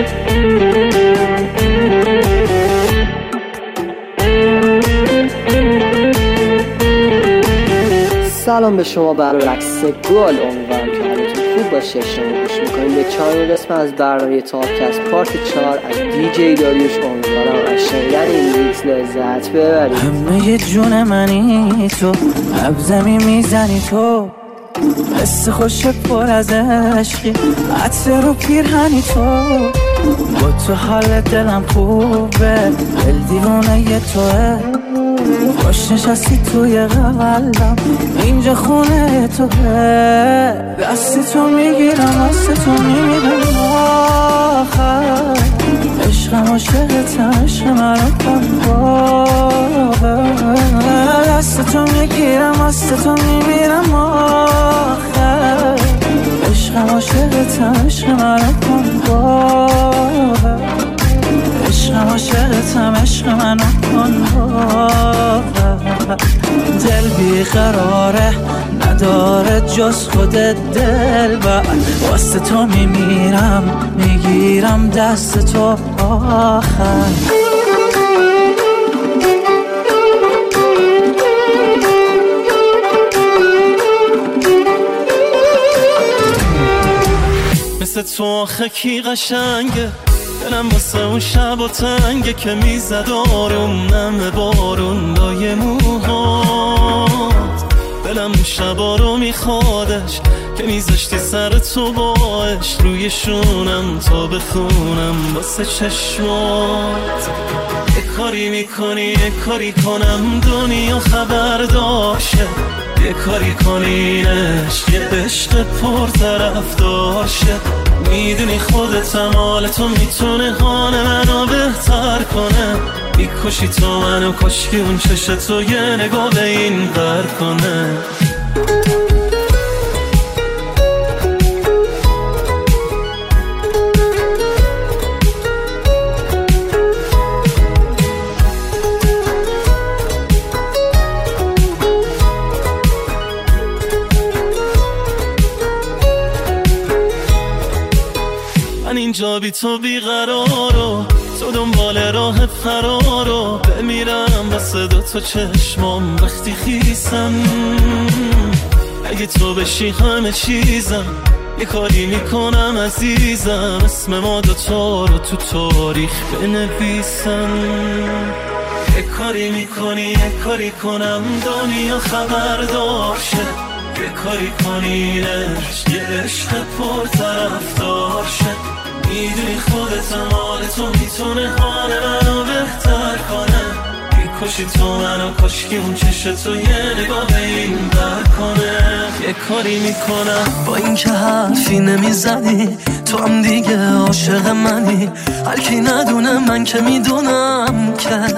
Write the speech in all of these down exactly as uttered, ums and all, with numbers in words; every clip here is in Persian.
سلام به شما برای رقص گل، امیدوارم که حالتون خوب باشه. شما گوش میکنید به چهارمین قسمت از برنامه تاپکست پارت چهار از دی جی داریوش. امیدوارم از شنیدن این میکس لذت ببرید. همه جون منی تو، عبزمی میزنی تو، حس خوش پر از عشقی، عطر رو پیرهنی تو، با تو حال دلم خوبه، دل دیوانه توه، خوش نشستی توی قلبم، اینجا خونه توه، دست تو میگیرم دست تو میمیرم آخر، عشقم عاشقتم، عشق منو کن باور، دست تو میگیرم دست تو میمیرم آخر، عشقم عاشقتم، عشق منو کن باور، عشقم عاشقتم، عشق منو کن باور، دل بیقراره نداره جز خودت دل بر، واسه تو میمیرم میگیرم دست تو آخر. مثل تو آخه کی قشنگه، دلم واسه اون شب و تنگه که میزد آروم نم بارون لای موهات، دلم اون شبا رو میخوادش که میذاشتی سر تو باش روی شونم تا بخونم واسه چشمات، یه کاری میکنی یه کاری کنم دنیا خبر داشه، یه کاری کنینش یه عشق پر طرف داشه، میدونی خودت حال تو میتونه حال منو بهتر کنه، میکشی تو منو کشکی اون چشم تو یه نگاه به این بر کنه. من اینجا بی تو بیقرارو، تو دنبال راه فرارو، بمیرم واسه دو تا چشمام وقتی خیسم، اگه تو بشی همه چیزم، یه کاری میکنم عزیزم، اسم ما دوتا رو تو تاریخ بنویسم، یه کاری میکنی یه کاری کنم دنیا خبر داشه، یه کاری کنینش یه عشق پر طرف داشه، میدونی خودت حال تو میتونه حال منو بهتر کنه، میکشی تو منو کشکی اون چشم تو یه نگاه به این بر کنه، یه کاری میکنم با این که حرفی نمیزنی، تو هم دیگه عاشق منی، هر کی ندونه من که میدونم که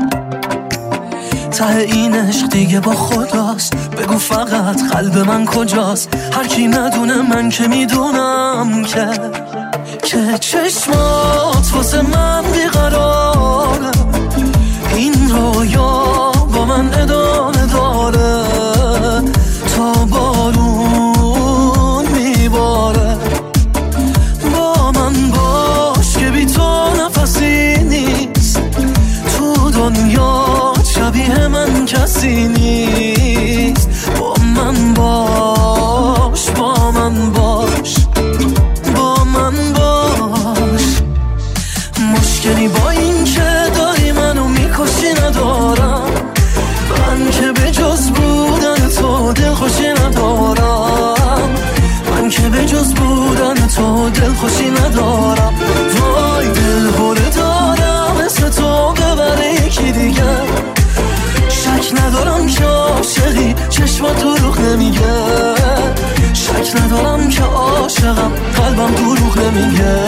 ته این عشق دیگه با خداست، بگو فقط قلب من کجاست، هر کی ندونه من که میدونم که که چشمات واسه من بیقراره، این رویا با من ادامه داره تا بارون میباره، با من باش که بی تو نفسی نیست، تو دنیا شبیه من کسی نیست، با من باش با من باش با من باش، مشکلی با این که داری منو میکشی ندارم، من که به جز بودن تو دل خوشی ندارم، من که به جز بودن تو دل خوشی ندارم، وای دل هوله دارم اسم تو ببره یکی دیگه، شک ندارم که عاشقی چشمات دروغ نمیگه، شک ندارم که عاشقم قلبم دروغ نمیگه.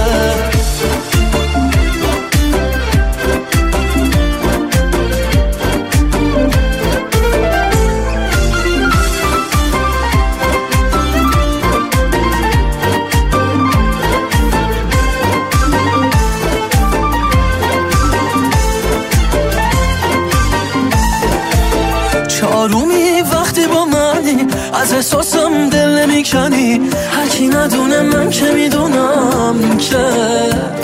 چارومی وقتی با منی، از احساسم دل نمیکنی، هر کی ندونه من که میدونم که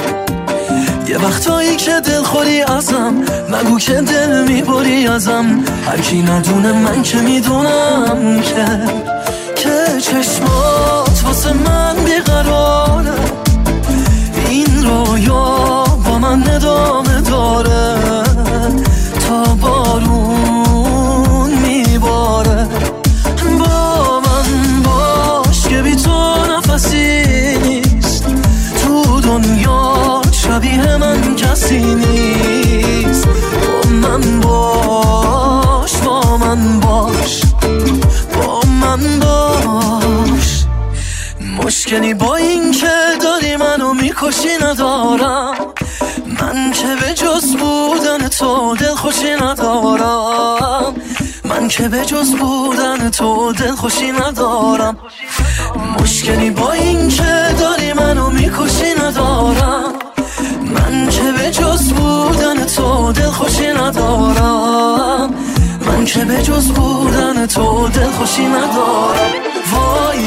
یه وقتایی که دل خوری ازم، نگو که دل میبری ازم. هر کی ندونه من که میدونم که که چشمات واسه من بیقراره. این رویا با من ادامه داره تا بارون میباره. با من باش که بی تو نفسی نیست، تو دنیا شبیه من کسی نیست. با من باش، با من باش، با من باش. مشکلی با این که داری منو میکشی ندارم، من که به جز بودن تو دل خوشی ندارم. من که به جز بودن تو دل خوشی ندارم. مشکلی با این که داری منو میکشی ندارم، من که به جز بودن تو دل خوشی ندارم. من که به جز بودن تو دل خوشی ندارم. وای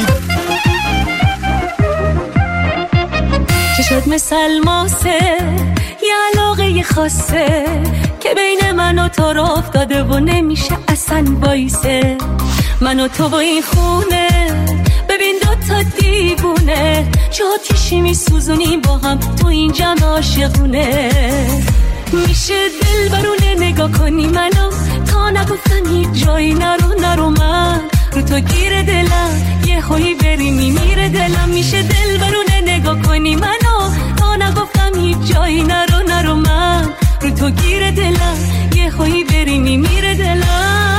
چشات مثل الماسه، یه علاقه خاصه که بین من و تو را افتاده و نمیشه اصلا بایسه. من و تو با این خونه ببین دوتا دیوونه، چه آتیشی میسوزونیم با هم تو این جمع عاشقونه. میشه دل برونه نگاه کنی منو، تا نگفتم هیچ جایی نرو نرو. من رو تو گیر دلم، یه هایی بری میمیره دلم. میشه دل برونه نگاه کنی منو، تا نگفتم هیچ جایی نرو نرو. من رو تو گیر دلم، یه هایی بری میمیره دلم.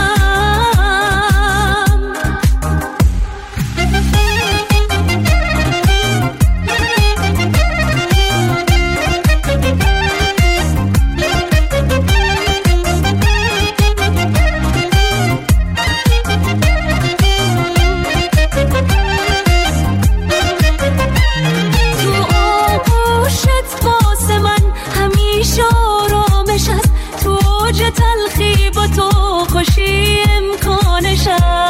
تلخی با تو خوشی امکانش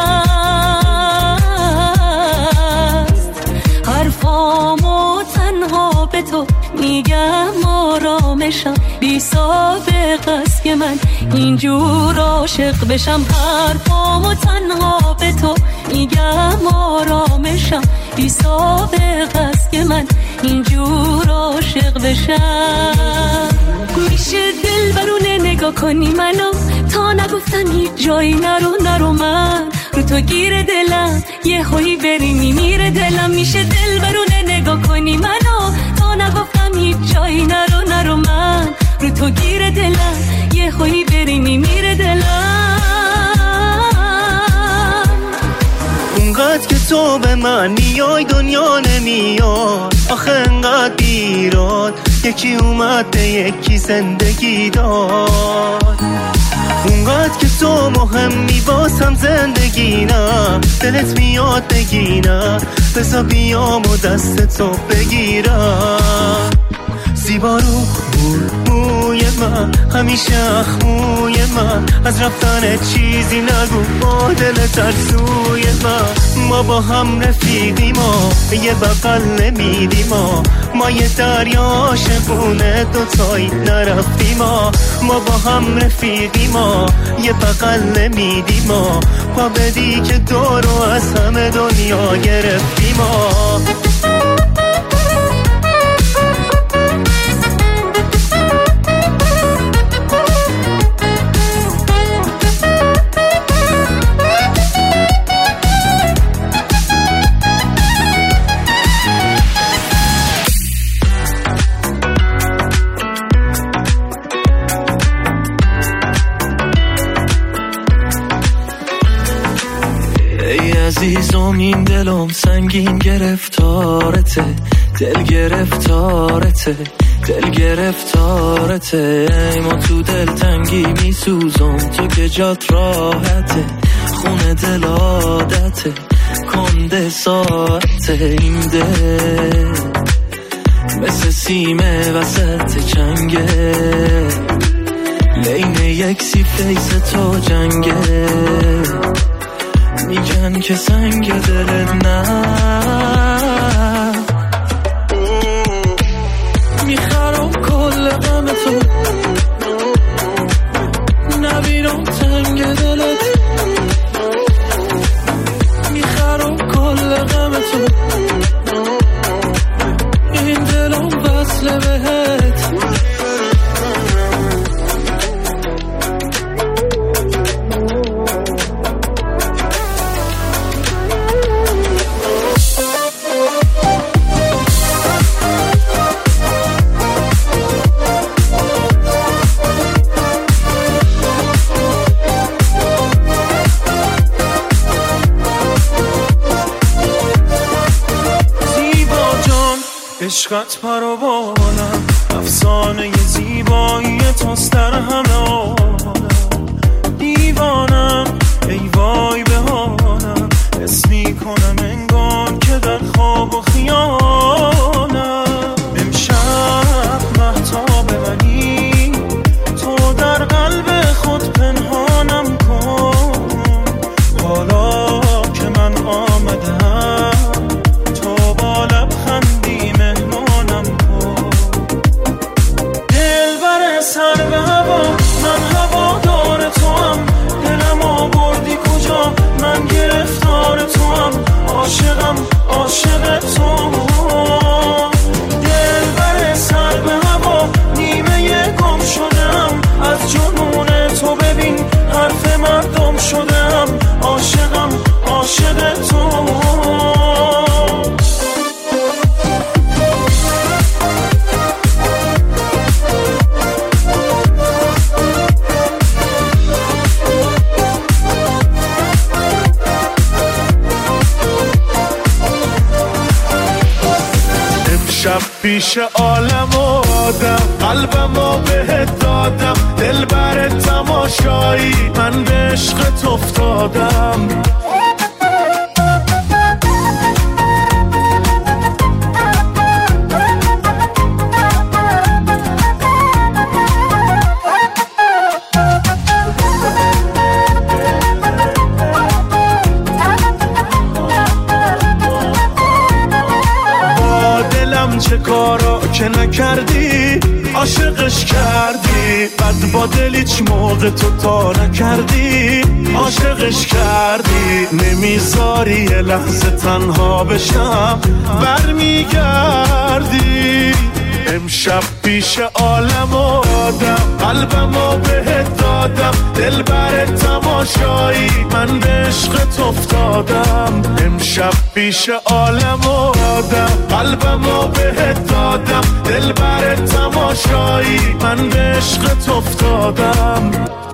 است. حرفامو تنها به تو میگم آرامشم، بی سابق است که من اینجور عاشق بشم. حرفامو تنها به تو میگم آرامشم، بی سابق است که من اینجور عاشق بشم. میشه دل برونه نگاه کنی منو، تا نگفتم هیچ جایی نرو نرو. من رو تو گیر دلم، یه هایی بری میمیره دلم. میشه دل برونه نگاه کنی منو، تا نگفتم هیچ جایی نرو نرو. من رو تو گیر دلم، یه هایی بری میمیره دلم. اونقدر که تو به من میای دنیا نمیاد، آخه انقدر بیراد یکی اومد به یکی زندگی داد. اونقدر که تو مهمی باسم زندگی نه، دلت میاد بگی نه، بذار بیام و دست تو بگیرم. زیبا رو موی من، همیشه اخموی من، از رفتن چیزی نگو با دل ترسوی من. ما با هم رفیقیم و یه بغل نمیدیم، ما یه دریا عاشقونه دوتایی نرفتیم. ما با هم رفیقیم و یه بغل نمیدیم، پا بدی که دورو از همه دنیا گرفتیم. عزیزم این دلم سنگین گرفتارته، دل گرفتارته، دل گرفتارته. ما تو دل تنگی میسوزم، تو که جات راحته، خونه دل عادته، کنده ساعته. این دل مثل سیمه وسط چنگه، لین یک سی فیس تو جنگه. میگن که سنگ دلت نه، میخرم کن عشقت پروانم، افسانه زیبایی توست در همه عالم. دیوانم ای وای بهانم، حس میکنم انگار که در خواب و خیالم. امشب مهتاب منی، تو در قلب خود پنهانم کن. حالا که من آمدم، تو با لبخندی مهمانم کن. دلبر سر به هوا، من هوادار توام. دلم آوردی کجا، من گرفتار توام. عاشقم عاشق توام. دلبر سر به هوا، نیمه گم شدم از جنون تو. ببین حرف مردم شدم، عاشقم عاشق توام. شب پیش عالم و آدم، قلبمو بهت دادم. دل بر تماشایی، من به عشقت افتادم. چه کارا که نکردی، عاشقش کردی. بعد با دل هیچ موقع تو تا نکردی، عاشقش کردی. نمیذاری یه لحظه تنها بشم، برمیگردی. امشب پیش عالم و آدم، قلبمو بهت دادم. دل بر تماشایی، من به عشقت افتادم. امشب پیش عالم و آدم، قلبمو بهت دادم. دل بر تماشایی، من به عشقت افتادم.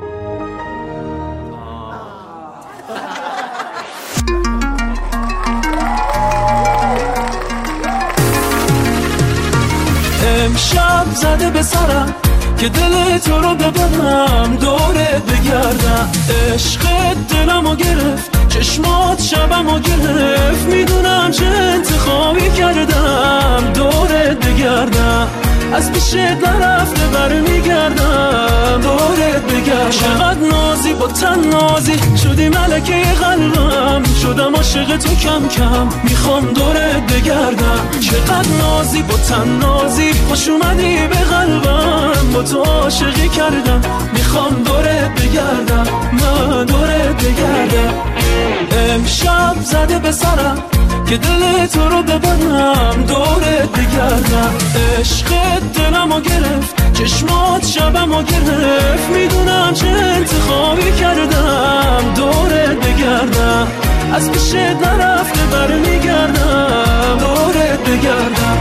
امشب زده به سرم که دل تو رو ببرم، دورت بگردم. عشقت دلمو گرفت، چشمات شبمو گرفت. میدونم چه انتخابی کردم، دورت بگردم. از پیشت نرفته برمیگردم، دورت بگردم. چقدر نازی با تن نازی، شدی ملکه قلبم. شدم عاشق تو کم کم، میخوام دورت بگردم. چقدر نازی با تن نازی، خوش اومدی به قلبم. با تو عاشقی کردم، میخوام دورت بگردم. من دورت بگردم. امشب زده به سرم که دل تو رو ببرم، دورت بگردم. عشقت دلمو گرفت، چشمات شبمو گرفت. میدونم چه انتخابی کردم، دورت بگردم. از پیشت نرفته برمیگردم، دورت بگردم.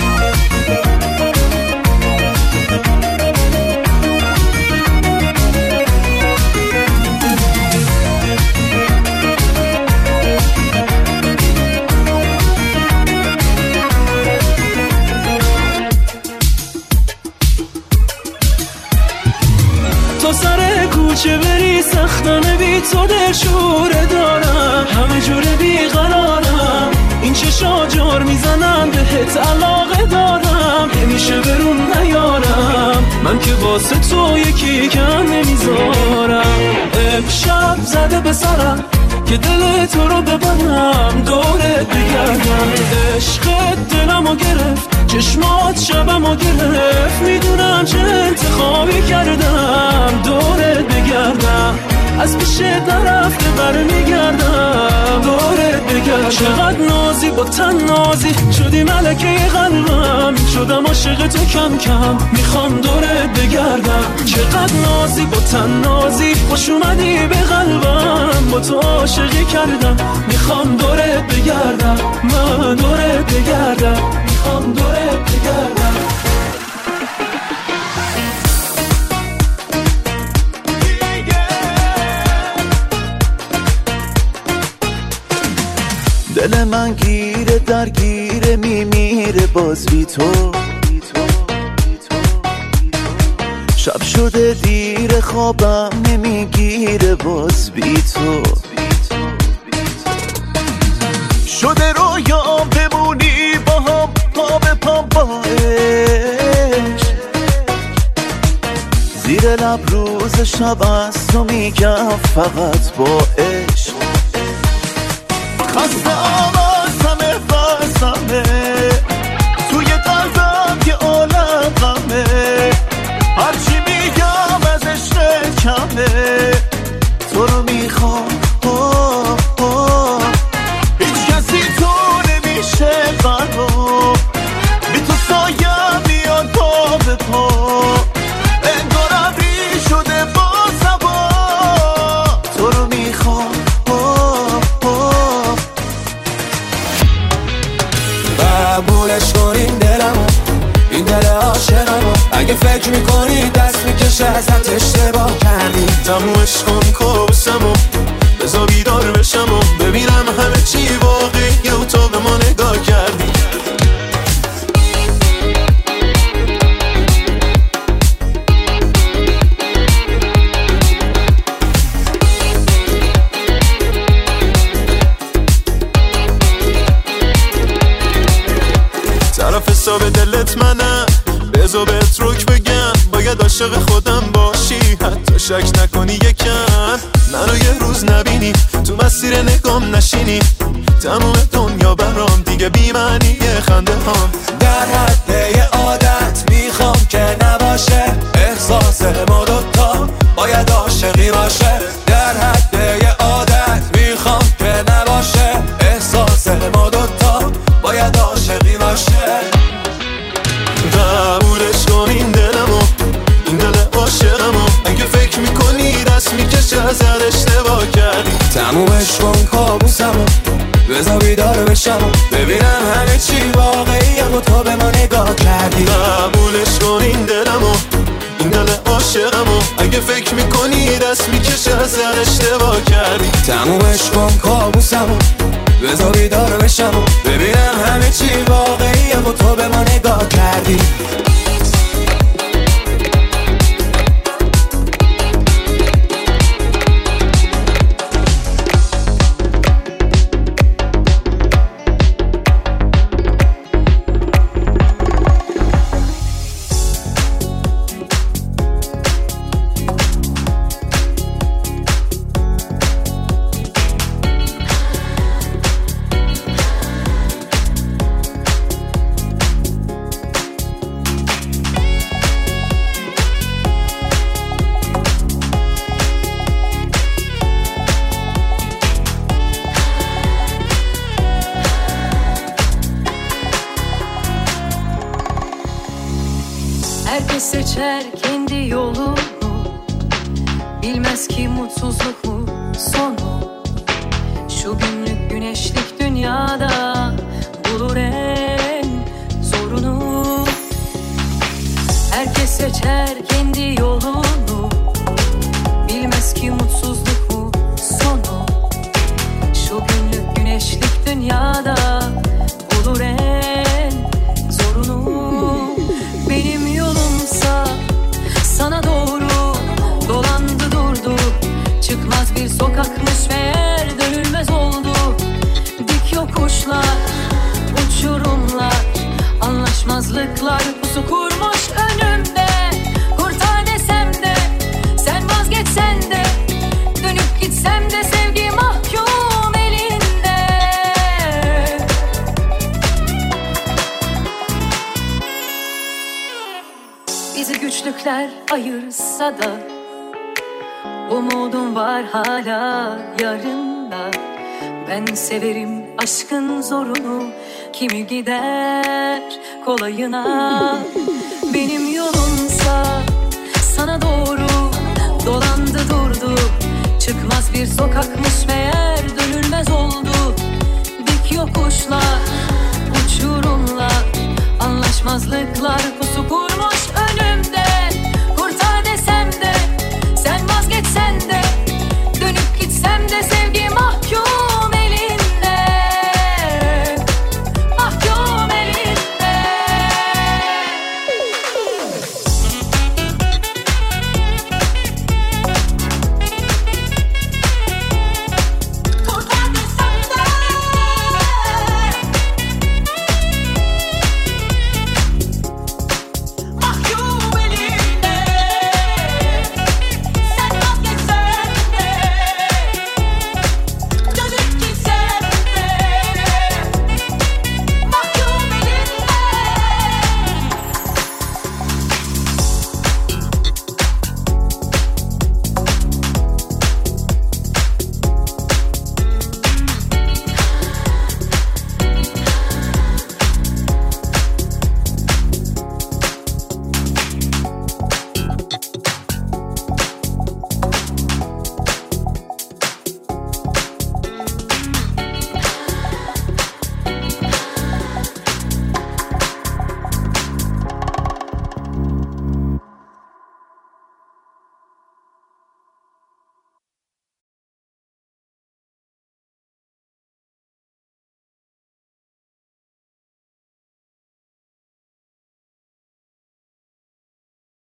تو سر کوچه بری سختمه، بی تو دل شوره دارم. همه جوره بی قرارم، این چشا جار میزنم، بهت علاقه دارم. نمیشه برون نیارم، من که واسه تو یکی کم نمیذارم. امشب زده به سرم که دل تو رو ببرم، دورت بگردم. عشقت دلمو گرفت، چشمات شبمو گرفت. میدونم چه انتخابی کردم، دورت بگردم. از پیشت نرفته برمیگردم، دورت بگردم. چقدر نازی با تن نازی، شدی ملکه قلبم. شدم عاشق تو کم کم، میخوام دورت بگردم. چقدر نازی با تن نازی، خوش اومدی به قلبم. با تو عاشقی کردم، میخوام دورت بگردم. من دورت بگردم، میخوام دورت بگردم. دل من گیره درگیره میمیره با باز بی تو. شب شده دیر خوابم نمیگیره باز بی تو. شده رویام بمونی با هم پا به پا با عشق. زیر لب روز شب از تو میگم فقط با عشق. خسته آواز همه بسمه توی قلبم یه عالم غمه. هرچی میگم از عشق کمه تو رو میخوام. هیچ کسی تو نمیشه برام بی تو سایم میاد پا به پا. انگار ابری شده با سبا تو رو میخوام. قبولش کن این دلمو این دل عاشقمو. اگه فکر میکنی دست میکشه ازت اشتباه کردی. تمومش کن کابوسمو بذار بیدار بشم و ببینم همه چی واقعیه و تو به ما نگاه کردی. طرف حساب دلت منم بذار بهت روک بگم باید عاشق خودم باشی. حتی شک نکنی یکم منو یه روز نبینی تو مسیر نگام نشینی. تموم دنیا برام دیگه بی معنیه خنده هام. در حد یه عادت میخوام که نباشه احساس ما دوتا باید عاشقی باشه. در حد یه عادت میخوام که نباشه احساس ما دوتا باید عاشقی باشه. قبولش کن این دلمو این دل عاشقمو. اگه فکر میکنی دست میکشه ازت اشتباه کردی. تمومش کن کابوسمو بذار بیدار بشم و ببینم همه چی واقعیه و تو به ما نگاه کردی. قبولش کن این دلمو این دل عاشقمو. اگه فکر میکنی دست میکشه ازت اشتباه کردی. تمومش کن کابوسمو بذار بیدار بشم و ببینم همه چی واقعیه و تو به ما نگاه کردی. Herkes seçer kendi yolunu. Bilmez ki mutsuzluk mu sonu. Şu günlük güneşlik dünyada bulur en zorunu. Herkes seçer kendi yolunu. Bilmez ki mutsuzluk mu sonu. Şu günlük güneşlik dünyada bulur en zorunu. Benim yolumsa sana doğru dolandı durdu. Çıkmaz bir sokakmış meğer dönülmez oldu. Dik yokuşlar, uçurumlar, anlaşmazlıklar pusu kurmuş önümde. Kurtar desem de, sen vazgeçsen de, dönüp gitsem de sevgi mahkum elinde. Bizi güçlükler ayırsa da umudum var hala yarında. Ben severim aşkın zorunu, kimi gider kolayına. Benim yolumsa sana doğru dolandı durdu. Çıkmaz bir sokakmış meğer dönülmez oldu. Dik yokuşlar, uçurumlar, anlaşmazlıklar